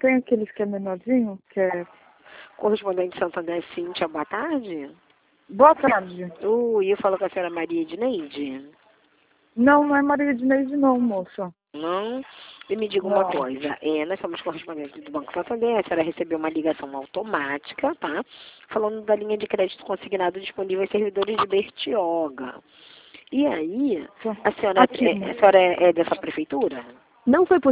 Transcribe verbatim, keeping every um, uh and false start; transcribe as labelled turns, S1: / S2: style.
S1: tem aqueles que é menorzinho, que é...
S2: Correspondente de Santander, Cíntia, boa tarde.
S1: Boa tarde.
S2: Oi, eu falo com a senhora Maria Edneide.
S1: Não, não é Maria Edneide não, moça.
S2: Não? E me diga uma
S1: Não.
S2: coisa, é, nós somos correspondentes do Banco Santander, a senhora recebeu uma ligação automática, tá? Falando da linha de crédito consignado disponível em servidores de Bertioga. E aí, a senhora,
S1: Aqui,
S2: é, a senhora é, é dessa prefeitura?
S3: Não foi